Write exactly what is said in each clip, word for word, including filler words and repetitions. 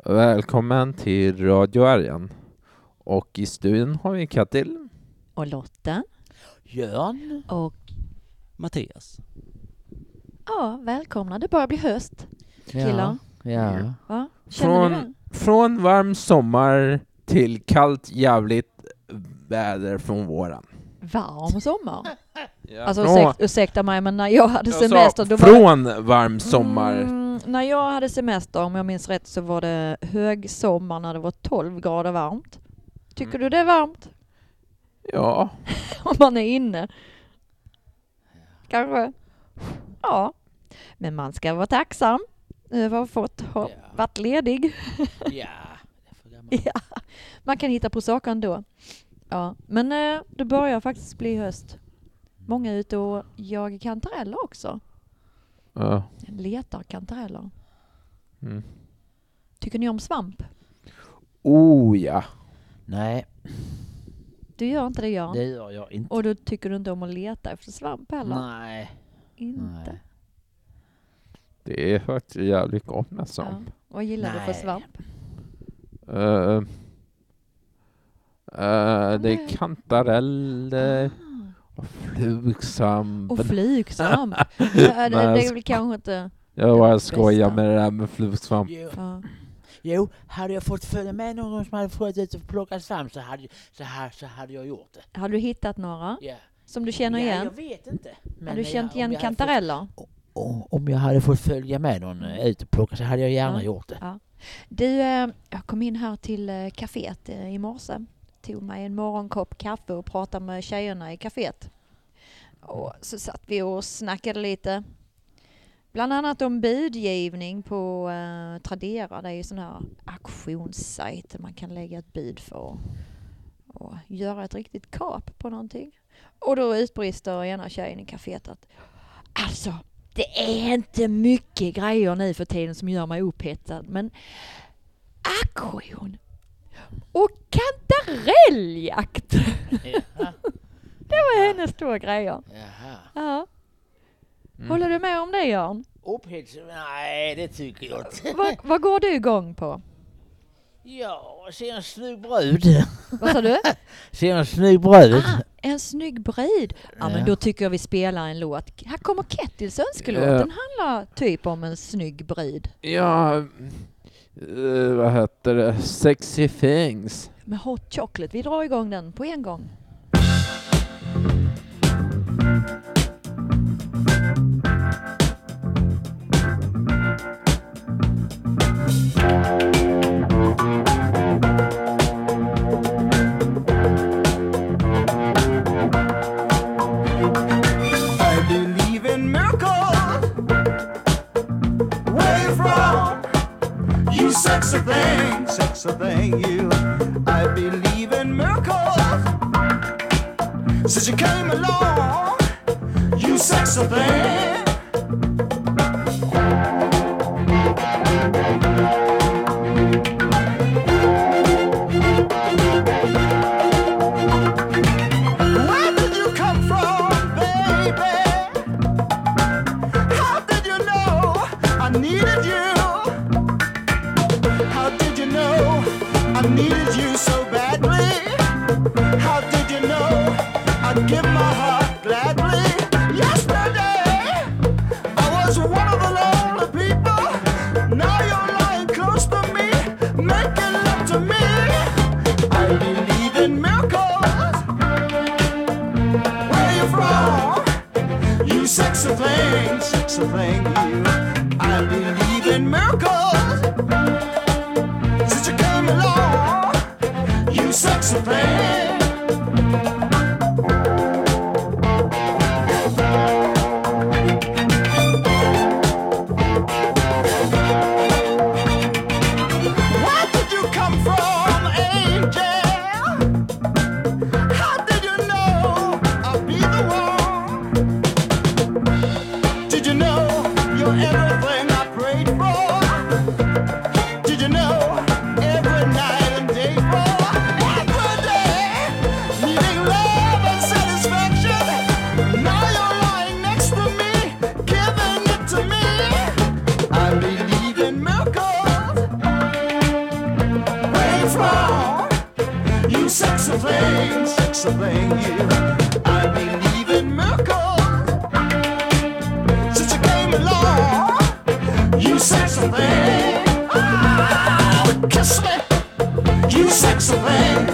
Välkommen till Radio Arjan. Och i studion har vi Katil. Och Lotta. Jörn. Och Mattias. Ja, välkomna. Det börjar bli höst. Killar. Ja. ja. Va? Känner Från, du det? från varm sommar till kallt jävligt väder från våren. Varm sommar. Ja. Alltså Från- ursäkta, ursäkta mig, men när jag hade jag sa semester då var från varm sommar. Mm, när jag hade semester, om jag minns rätt, så var det hög sommar när det var tolv grader varmt. Tycker Mm. du det är varmt? Ja. Om man är inne. Kanske. Ja. Men man ska vara tacksam över att ha fått ha Ja. varit ledig. Ja. Det är för gammalt. Ja. Man kan hitta på saker ändå. Ja. Men eh, det börjar faktiskt bli höst. Många är ute och jagar kantareller också. Ja. Letar kantareller. Mm. Tycker ni om svamp? Oh ja. Nej, Du gör inte det, Jan. det gör jag inte. Och då tycker du inte om att leta efter svamp heller? Nej. Inte. Nej. Det är faktiskt jävligt gott med svamp. Ja. Vad gillar du Nej. för svamp? Uh, uh, det är kantarell uh, och flugsvamp. Och flugsvamp. Ja, det, det är väl kanske inte... Jag bara det skojar bästa. med det där med flugsvamp. Jo. Ja. jo, hade jag fått följa med någon som hade fått ut och plocka svamp så hade, så, här, så hade jag gjort det. Har du hittat några Ja. som du känner Ja, igen? jag vet inte. Men Har du jag- känt om igen jag hade kantareller? Fått, och, om jag hade fått följa med någon eh, ut och plocka så hade jag gärna Ja. gjort det. Ja. Du, eh, jag kom in här till eh, kaféet eh, i morse. Tog mig en morgonkopp kaffe och pratade med tjejerna i kaféet. Och så satt vi och snackade lite. Bland annat om budgivning på eh, Tradera. Det är ju sån här auktionssajt där man kan lägga ett bud för och göra ett riktigt kap på någonting. Och då utbrister ena tjejen i kaféet att alltså, det är inte mycket grejer nu för tiden som gör mig upphetsad, men auktion och kantarelljakt. Jaha. Det var hennes stora grejer. Jaha. Ja. Mm. Håller du med om det, Jan? Upphets? Nej, det tycker jag inte. Vad, vad går du igång på? Ja, se en snygg brud. Vad sa du? Se en snygg brud. Ah, en snygg brud. Ja, men Ja. då tycker jag vi spelar en låt. Här kommer Kettils önskelåt. Ja. Den handlar typ om en snygg brud. Ja, uh, vad heter det? Sexy things. Med hot chocolate. Vi drar igång den på en gång. I believe in miracles. Where you from? You sexy thing, sexy thing, you. I believe in miracles. Since you came along, you sexy thing. Where did you come from, baby? How did you know I needed you? How did you know I needed you so badly? How did you know I'd give my heart gladly? Yesterday I was one of the lonely people. Now you're lying close to me, making love to me. I believe in miracles. Where you from? You sexy thing, sexy thing, you. I believe in miracles. Since you came along, you sexy thing. Where did you come from, angel? How did you know I'd be the one? Did you know you're everything I prayed for? sexy thing. You, I believe in miracles since you came along. You sexy thing. Oh, kiss me. You sexy thing.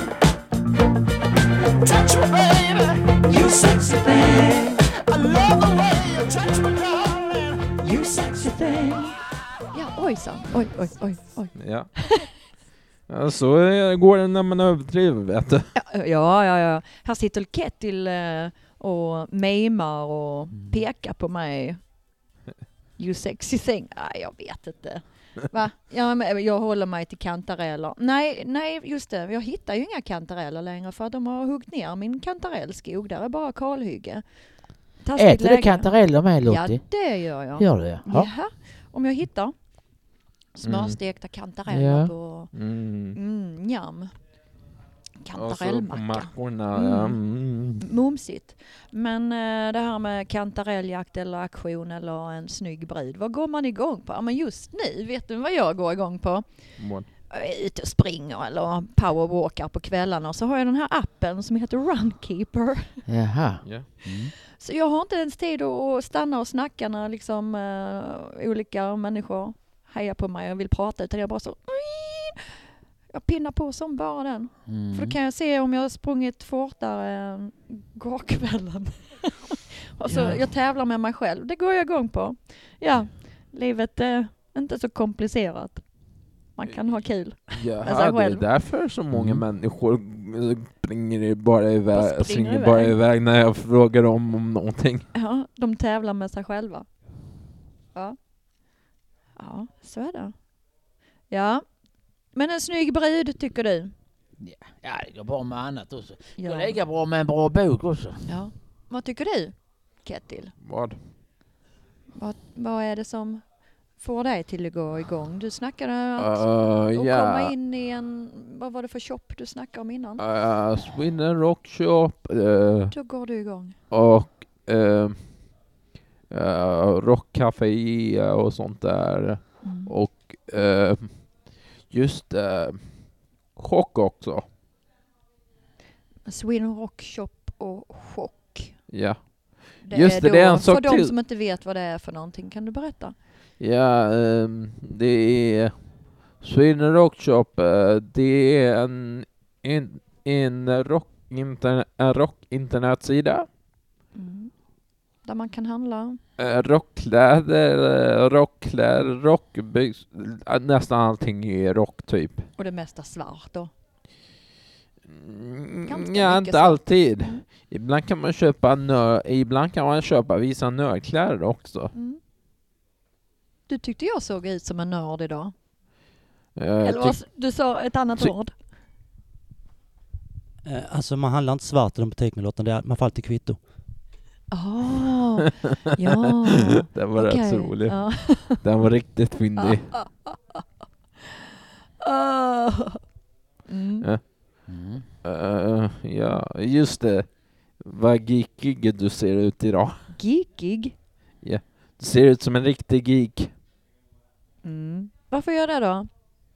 Touch me, baby. You sexy thing. I love the way you touch me, darling. You sexy thing. Ja, ojsan. Oj, oj, oj, oj. Ja. Ja, så går det när man överdriver, vet du. Ja, ja, ja. ja. Här sitter Kettil eh, och memar och Mm. pekar på mig. You sexy thing. Nej, jag vet inte. Va? Ja, men jag håller mig till kantareller. Nej, nej, just det. Jag hittar ju inga kantareller längre för att de har huggit ner min kantarellskog. Där är bara kalhygge. Taskigt Äter du läge. kantareller med, Ja, Lottie? det gör jag. Gör du det? Ja. Jaha. Om jag hittar smörstekta kantareller Ja. på Mm. mm, njam. Och så på Kantarellmacka. mackorna. Mm. Ja. Mm. Mumsigt. Men eh, det här med kantarelljakt eller aktion eller en snygg brud. Vad går man igång på? Ja, men just nu, vet du vad jag går igång på? Vad? Jag är ute och springer eller powerwalkar på kvällarna. Så har jag den här appen som heter Runkeeper. Jaha. Ja. Mm. Så jag har inte ens tid att stanna och snacka när liksom, eh, olika människor hejar på mig och vill prata. Utan jag bara så... Jag pinnar på som bara den. Mm. För då kan jag se om jag har sprungit fortare än gårkvällen. Och så Ja. jag tävlar med mig själv. Det går jag igång på. Ja, livet är inte så komplicerat. Man kan ha kul. Ja, Med sig det är själv. därför så många Mm. människor springer bara iväg, Bara springer springer bara iväg. iväg när jag frågar dem om någonting. Ja, de tävlar med sig själva. Ja. Ja, så är det. Ja. Men en snygg brud tycker du? Ja, det går bra med annat också. Det Ja. går lika bra med en bra bok också. Ja. Vad tycker du, Kettil? Vad? Vad, vad är det som får dig till att gå igång? Du snackade att Uh, och ja. komma in i en... Vad var det för shop du snackade om innan? Uh, Sweden Rock Shop uh, Då går du igång. och uh, uh, Rockcafé och sånt där. Mm. Och uh, just uh, chock också. Sweden Rock Shop och chock. Ja. Det Just är det, då, det är en sak för de till. som inte vet vad det är för någonting, kan du berätta? Ja, um, det är Sweden Rock Shop. Uh, det är en, en, en, rock, internet, en rock internetsida. Mm. Där man kan handla. Uh, rockkläder, uh, rockkläder, rockbyx, uh, nästan allting är rock typ. Och det mesta svart då. Mm, Ganska ja, mycket inte svart. alltid. Mm. Ibland kan man köpa nö, ibland kan man köpa vissa nördkläder också. Mm. Du tyckte jag såg ut som en nörd idag. Uh, Eller vad, tyck- du sa ett annat Ty- ord. Eh, Alltså man handlar inte svart i de butikerna, utan det är, man får alltid kvitto. Ah, ja. Den var Okej. rätt så rolig. Ja. Den var riktigt fyndig. Ah. Mm. Ja. Mm. Uh, ja, just det. Vad geekig du ser ut idag. Geekig. Du ser ut som en riktig geek. Mm. Varför gör jag det då?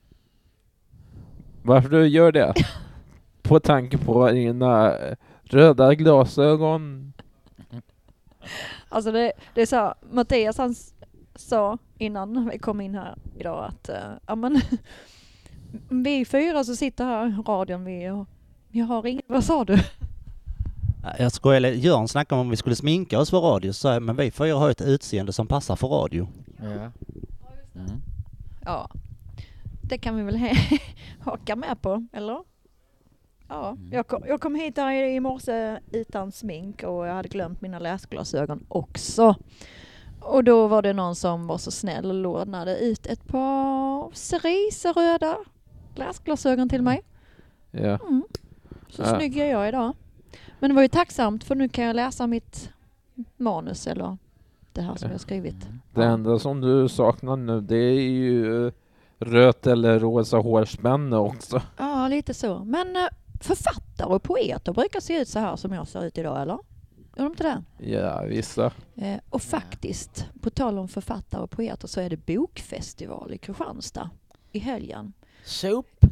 Varför du gör det? På tanke på dina eh, röda glasögon. Alltså det, det är så, Mattias han s- sa innan vi kom in här idag att uh, ja, men, vi fyra så sitter här i radion, vi, och, vi har ingen, vad sa du? Eh, Jag skojar, eller Jörn snackade om vi skulle sminka oss för radio, så sa jag, men vi fyra har ett utseende som passar för radio. Ja. Mm. Ja, det kan vi väl he- haka med på, eller? Ja, Mm. jag kom, jag kom hit här i, i morse utan smink och jag hade glömt mina läsglasögon också. Och då var det någon som var så snäll och lånade ut ett par cerise-röda läsglasögon till mig. Ja. Mm. Så Ja. snygg är jag idag. Men det var ju tacksamt för nu kan jag läsa mitt manus eller det här som jag skrivit. Det enda som du saknar nu, det är ju eh, rött eller rosa hårspänne också. Ja, lite så. Men eh, författare och poeter brukar se ut så här som jag ser ut idag, eller? Gör de inte det? Ja, vissa. Eh, och faktiskt, på tal om författare och poeter så är det bokfestival i Kristianstad i helgen. Sop.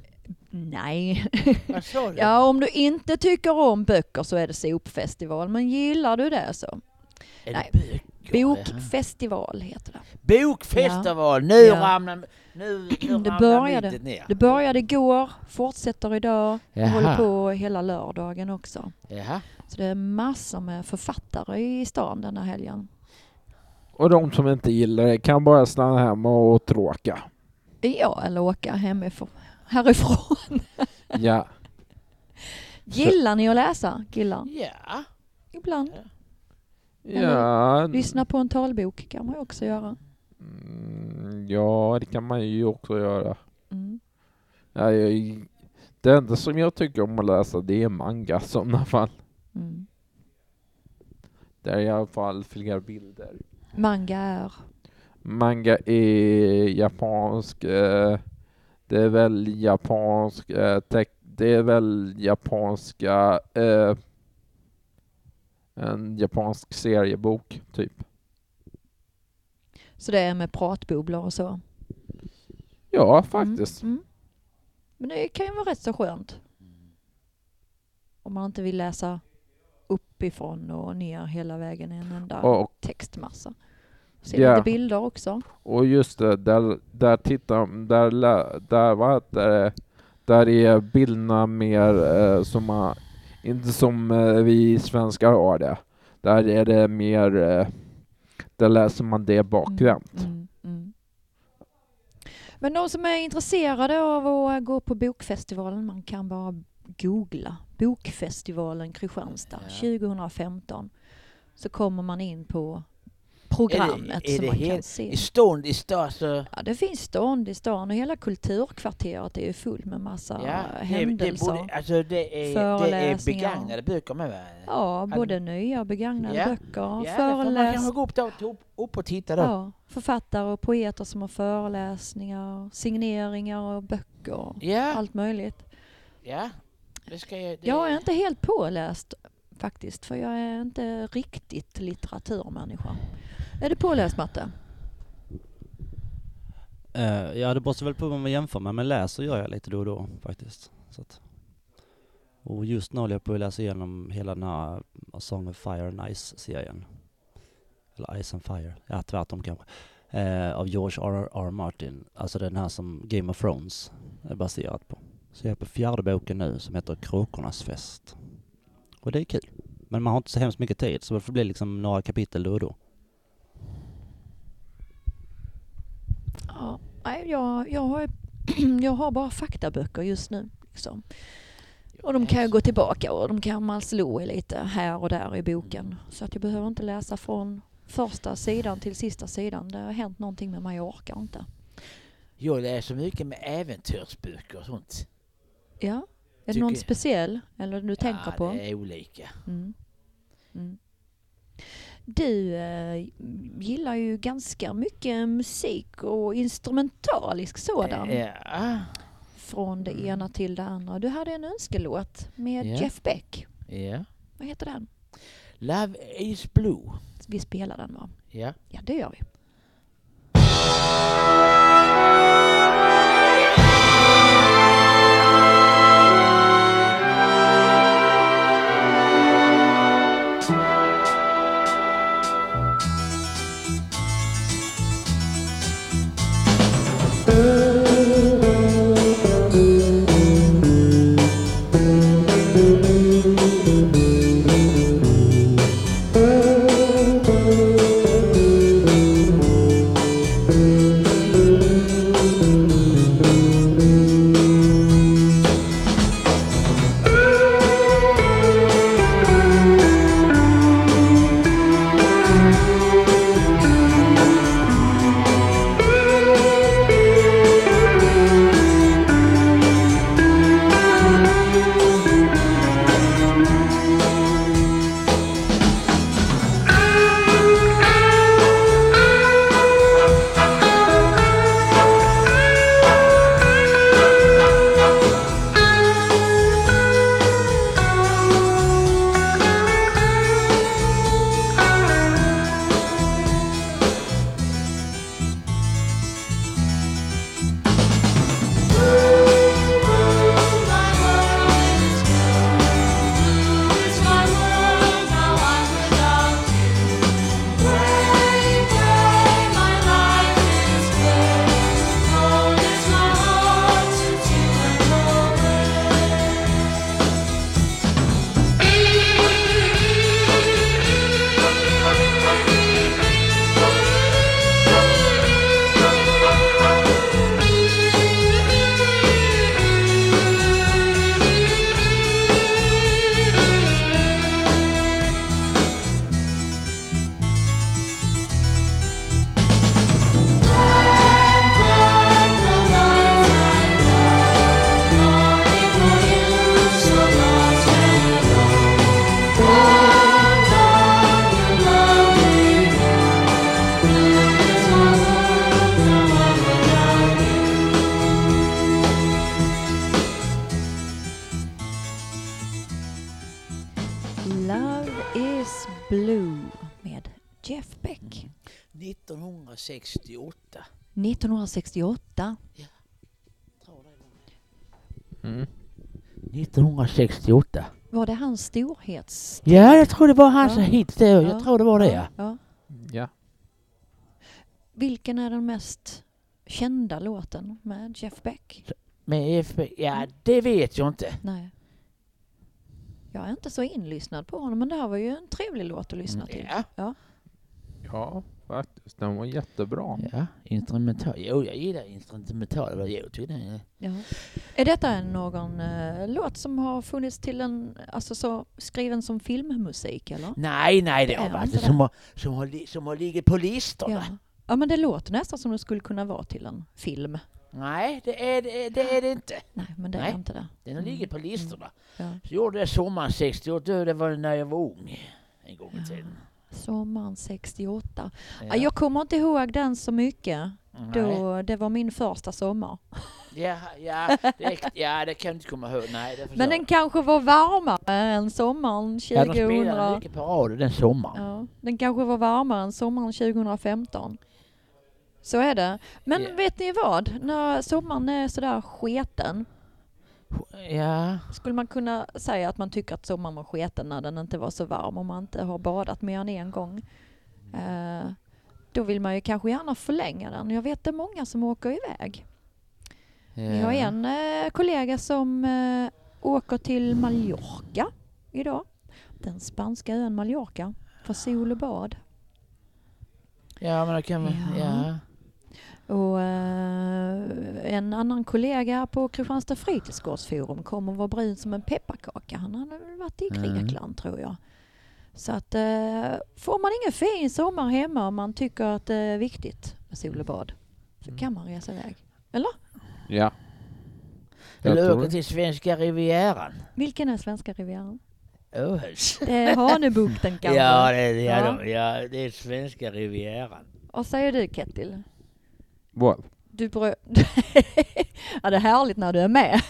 Nej. Vad sa du? Ja, om du inte tycker om böcker så är det sopfestival. Men gillar du det så? Är Nej. det böcker? Bokfestival heter det. Bokfestival! Nu Ja. ramlar nu, nu Det ramlar började- myntet ner. Det började igår, fortsätter idag och Jaha. håller på hela lördagen också. Jaha. Så det är massor med författare i stan den här helgen. Och de som inte gillar det kan bara stanna hemma och tråka. Ja, eller åka hemifrån. Härifrån. Ja. Gillar ni att läsa, killar? Ja. Ibland. Ja. Lyssna på en talbok kan man ju också göra. Mm, ja, det kan man ju också göra. Mm. Ja, jag, det enda som jag tycker om att läsa det är manga i sådana fall. Mm. Det är i alla fall fler bilder. Manga är... Manga är japansk. Eh, det är väl japansk. Eh, teck, det är väl japanska. Eh, en japansk seriebok typ. Så det är med pratbubblor och så. Ja, faktiskt. Mm. Mm. Men det kan ju vara rätt så skönt. Om man inte vill läsa uppifrån och ner hela vägen i en enda Och, textmassa. Se Ja. lite bilder också. och just det, där, där tittar där, lä- där, vad heter det, där är bilderna mer eh, som man, inte som eh, vi svenskar har det. Där är det mer, eh, där läser man det bakvänt. Mm, mm, mm. Men de som är intresserade av att gå på bokfestivalen, man kan bara googla Bokfestivalen Kristianstad Ja. tjugohundrafemton. Så kommer man in på programmet Är det- är som det man helt- kan se. I stånd i stad så... Ja, det finns stånd i stan och hela kulturkvarteret är ju full med massa Ja, det, det, händelser. borde, alltså det, är, det är Föreläsningar. begagnade böcker med va? Ja, både nya och begagnade Ja. böcker, Ja, det får man föreläs... kanske gå upp, då, upp, upp och titta då. ja, författare och poeter som har föreläsningar, signeringar och böcker. Ja, Allt möjligt. ja. Det ska jag... Det, Jag är inte helt påläst faktiskt, för jag är inte riktigt litteraturmänniska. Är du påläst, Matte? Uh, ja, det beror väl på vad man jämför med, men läser gör jag lite då och då faktiskt. Så att, och just nu håller jag på att läsa igenom hela den här Song of Fire and Ice-serien. Eller Ice and Fire, ja tvärtom kanske. Uh, av George R R Martin, alltså den här som Game of Thrones är baserat på. Så jag är på fjärde boken nu som heter Kråkornas fest. Och det är kul. Men man har inte så hemskt mycket tid, så det får bli liksom några kapitel då och då. Ja, nej, jag, jag, har, jag har bara faktaböcker just nu. Liksom. Och de kan ju gå tillbaka och de kan man slå i lite här och där i boken. Så att jag behöver inte läsa från första sidan till sista sidan. Det har hänt någonting med mig, jag orkar inte. Jag läser mycket med äventyrsböcker och sånt. Ja, är det Tycker- någon speciell eller du tänker ja, på? det är olika. Mm. Mm. Du eh, gillar ju ganska mycket musik och instrumentalisk sådan. Ja. Från det ena till det andra. Du hade en önskelåt med Ja. Jeff Beck. Ja. Vad heter den? Love is blue. Vi spelar den, va? Ja. Ja, det gör vi. Thank you. nittonhundrasextioåtta. nittonhundrasextioåtta. Mm. nittonhundrasextioåtta. Var det hans storhets... Ja, jag tror det var hans Ja. hit. Det. Jag Ja. tror det var det, ja. Ja. Ja. Vilken är den mest kända låten med Jeff Beck? Men F B, ja, det vet jag inte. Nej. Jag är inte så inlyssnad på honom, men det här var ju en trevlig låt att lyssna till. Ja. Ja. Ja, faktiskt. Den var jättebra. Ja, instrumental. Jo, jag gillar instrumental. Vad jag tycker det. Ja. Är detta en, någon uh, låt som har funnits till en, alltså så skriven som filmmusik eller? Nej, nej, det Det har är varit inte som det. har, som har, li- som har ligger på listorna. Ja. Ja, men det låter nästan som det skulle kunna vara till en film. Nej, det är det, det är det inte. Nej, men det Nej. är inte det. Den har ligger på listorna. Ja. Så gjorde jag sommaren sextioåtta, det var när jag var ung. En gång i tiden. Sommaren sextioåtta. Ja. Ja. Jag kommer inte ihåg den så mycket. Nej. Då, det var min första sommar. Ja, ja, det, ja, det kan jag inte komma ihåg. Nej, det förstår Men den jag. kanske var varmare än sommaren Ja, de spelade tjugohundra... mycket på radio den sommaren. Ja, den kanske var varmare än sommaren tjugohundrafemton. Så är det. Men Ja. vet ni vad? När sommaren är sådär sketen, Ja, skulle man kunna säga att man tycker att sommaren var sketen när den inte var så varm och man inte har badat mer än en gång. Eh, då vill man ju kanske gärna förlänga den. Jag vet det är många som åker iväg. Vi har en eh, kollega som eh, åker till Mallorca idag. Den spanska ön Mallorca. För sol och bad. Ja, men det kan man... Ja. Ja. Och eh, en annan kollega på Kristianstad fritidsgårdsforum kommer vara brun som en pepparkaka. Han har väl varit i Mm. Grekland tror jag. Så att eh, får man ingen fin sommar hemma och man tycker att det är viktigt med sol och bad så kan man resa iväg. Eller? Ja. Jag Eller tror åka det. till svenska rivieran. Vilken är svenska rivieran? Åhus. Det är Hanöbukten kanske. Ja, det är, ja, Ja. de- ja, det är svenska rivieran. Vad säger du Kettil? Vad? Du brö... ja, det är härligt när du är med.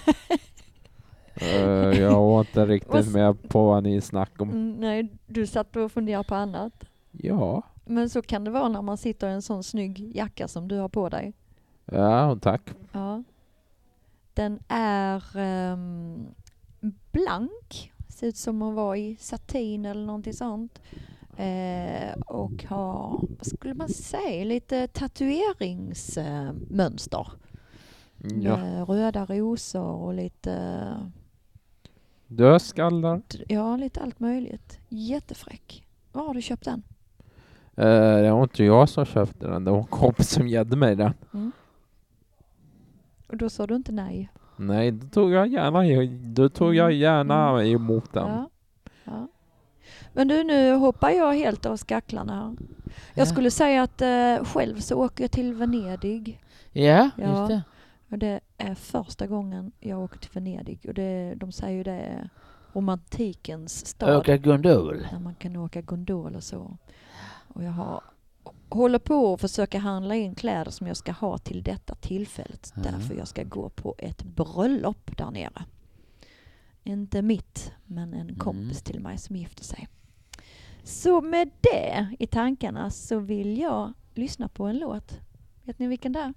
Eh, jag var inte riktigt Vad- med på vad ni snackade om. Mm, nej, du satt och funderade på annat. Ja. Men så kan det vara när man sitter i en sån snygg jacka som du har på dig. Ja, tack. Ja. Den är ehm, blank. Ser ut som att vara i satin eller någonting sånt. Eh, och har, vad skulle man säga, lite tatueringsmönster. Ja. Med röda rosor och lite, Dödskallar. ja, lite allt möjligt. Jättefräck. Var har du köpt den? Eh, det var inte jag som köpte den. Det var en kompis som gällde mig den. Mm. Och då sa du inte nej. Nej, då tog jag gärna, då tog jag gärna Mm. emot den. Ja. Ja. Men du, nu hoppar jag helt av skacklarna här. Jag Ja. skulle säga att eh, själv så åker jag till Venedig. Ja, Ja. just det. Och det är första gången jag åker till Venedig. Och det, de säger ju det är romantikens stad. Åka gondol. Där man kan åka gondol och så. Och jag har, håller på att försöka handla in kläder som jag ska ha till detta tillfället. Mhm. Därför jag ska gå på ett bröllop där nere. Inte mitt, men en kompis till mig som gifter sig. Så med det i tankarna så vill jag lyssna på en låt. Vet ni vilken det är?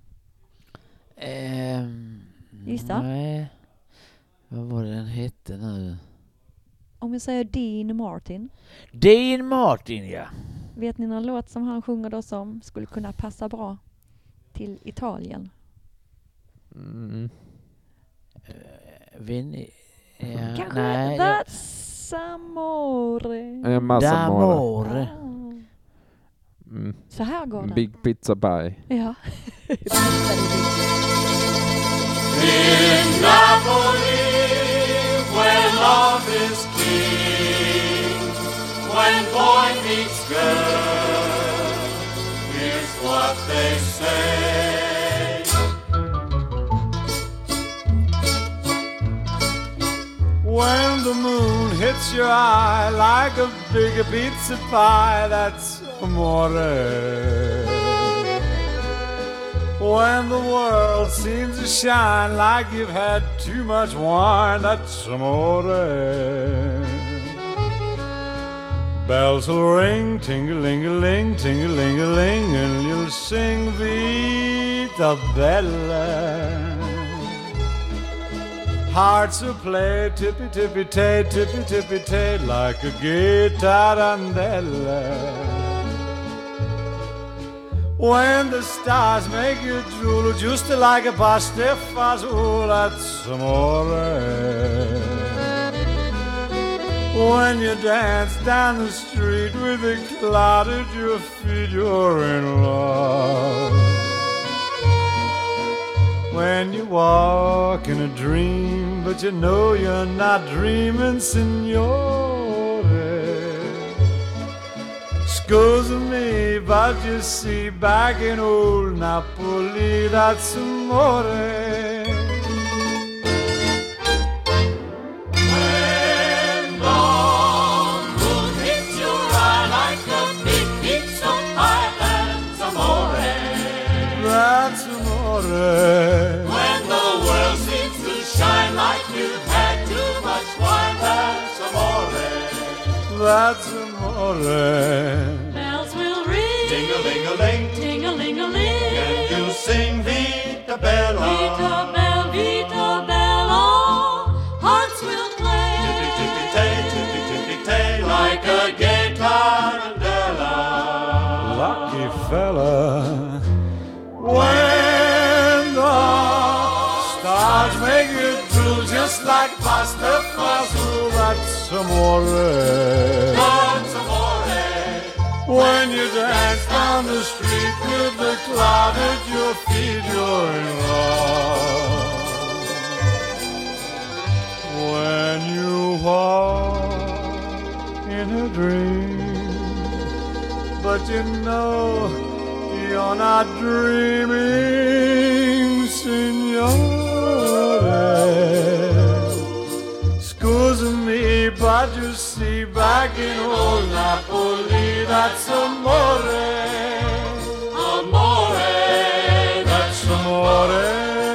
Ehm, Gissa. Nej. Vad var det den hette nu? Om jag säger Dean Martin. Dean Martin, ja. Vet ni någon låt som han sjunger då som skulle kunna passa bra till Italien? Mm. Vin... Ja, Kanske nej. det- That's amore. En massa mål. D'amore. Ah. Mm. Så här går den. Big pizza pie. Ja. In Napoli, where love is king, when boy meets girl, here's what they say. When the moon hits your eye like a big pizza pie, that's amore. When the world seems to shine like you've had too much wine, that's amore. Bells will ring, ting-a-ling-a-ling, ting-a-ling-a-ling, and you'll sing Vita Bella. Hearts will play tippy-tippy-tay, tippy-tippy-tay, like a gay tarantella. When the stars make you drool, just like a pasta fazool, that's amore. When you dance down the street with a cloud at your feet, you're in love. When you walk in a dream, but you know you're not dreaming, signore. Scusa me, but you see, back in old Napoli, that's amore. When the world seems to shine like you've had too much wine, that's amore. That's amore. Bells will ring, Ding-a-ling-a-ling, ting-a-ling-a-ling, and you sing Vita Bella. Vita Bella, Vita Bella. Hearts will play, Tippy-tippy-tay, tippy-tippy-tay, like a gay tarantella. lucky fella. When the stars make you drool, just like pasta fazool, that's amore. That's amore. When you dance down the street with the cloud at your feet, you're in love. When you walk in a dream, but you know you're not dreaming, signore. Scusa me, but you see, back in old Napoli, that's amore. Amore, That's amore.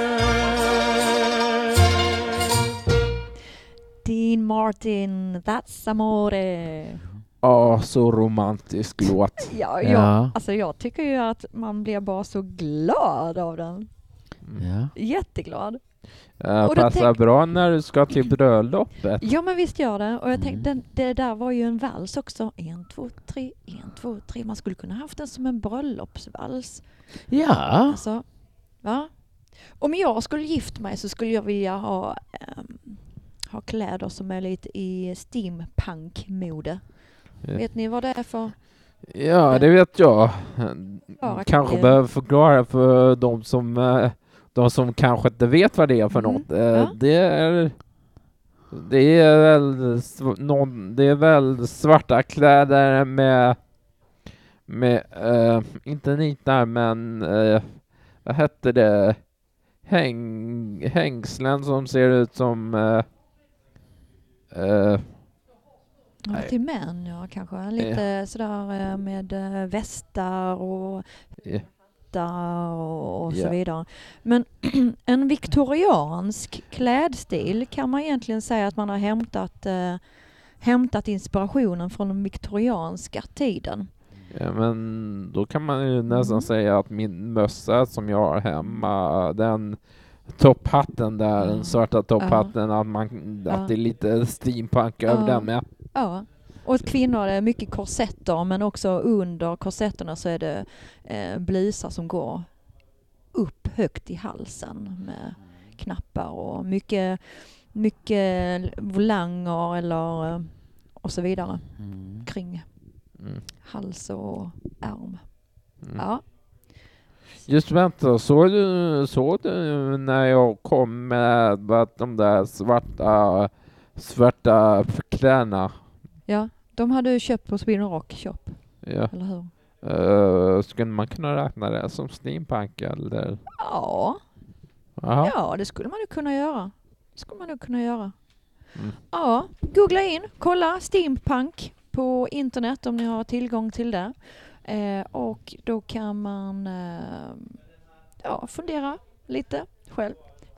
Dean Martin, That's Amore. Ja, så romantisk låt. Ja, jag, Ja. alltså jag tycker ju att man blir bara så glad av den. Ja. Jätteglad. Uh, Och då passar tänk- bra när du ska till bröllopet. Ja, men visst gör det. Och jag Mm. tänkte, den, det där var ju en vals också. En, två, tre, en, två, tre. Man skulle kunna haft den som en bröllopsvals. Ja. Alltså, va? Om jag skulle gift mig så skulle jag vilja ha, ehm, ha kläder som är lite i steampunk-mode. Ja. Vet ni vad det är för? Ja, det vet jag. Ja, Kanske eh. behöver förklara för de som, eh, de som kanske inte vet vad det är för Mm, något. Eh, ja. Det är det är väl sv- någon, det är väl svarta kläder med med eh, inte nitar, men eh, vad heter det, häng hängslen som ser ut som eh, eh, Ja, Nej. till män, ja, kanske. Lite sådär eh, med eh, västar och eh, där och, och så Ja. vidare. Men en viktoriansk klädstil kan man egentligen säga att man har hämtat, eh, hämtat inspirationen från den viktorianska tiden. Ja, men då kan man ju nästan Mm. säga att min mössa som jag har hemma, den topphatten där, den Ja. svarta topphatten, att, man, Ja. att det är lite steampunk över Ja. den med. Ja. Och att kvinnor är mycket korsetter, men också under korsetterna så är det eh, blusar som går upp högt i halsen med knappar och mycket, mycket volanger eller eh, och så vidare Mm. kring Mm. hals och ärm. Mm. Ja. Just vänta, såg du, såg du när jag kom med att de där svarta, svarta kläderna? Ja, de hade du köpt på Sweden Rock Shop, Ja. eller hur? Uh, skulle man kunna räkna det som steampunk eller? Ja, Jaha. ja, det skulle man ju kunna göra. Det skulle man nog kunna göra. Mm. Ja, googla in, kolla steampunk på internet om ni har tillgång till det. Eh, och då kan man eh, ja, fundera lite själv.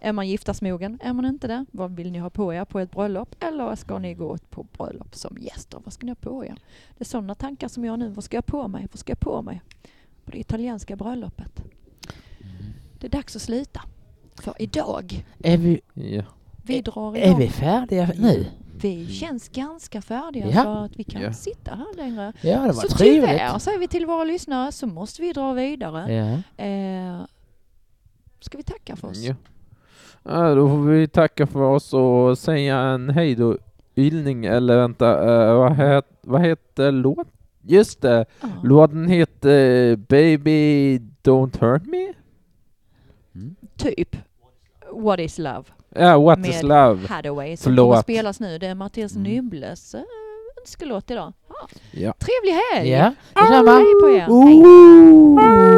Är man giftasmogen? Är man inte det? Vad vill ni ha på er på ett bröllop? Eller ska ni gå på bröllop som gäster? Vad ska ni ha på er? Det är sådana tankar som jag nu. Vad ska jag på mig? Vad ska jag på mig? På det italienska bröllopet. Det är dags att sluta. För idag. Är vi, Ja. Vi drar är igång. vi färdiga nu? Vi känns ganska färdiga Ja. för att vi kan Ja. sitta här längre. Ja, det var Så trevligt. tyvärr säger vi till våra lyssnare så måste vi dra vidare. Ja. Eh, ska vi tacka för oss? Ja. Ja, då får vi tacka för oss och säga en hej då. Ylning, eller vänta, uh, vad, het, vad heter låt? Just det, Ja. låten heter Baby Don't Hurt Me. Typ What is Love? Ja, What Med is Love. Hathaway som Förlåt. kommer att spelas nu. Det är Mattias Mm. Nybles äh, önskelåt idag. Ja. Ja. Trevlig helg! Ja, Hej detsamma. på er! Ooh. Hej.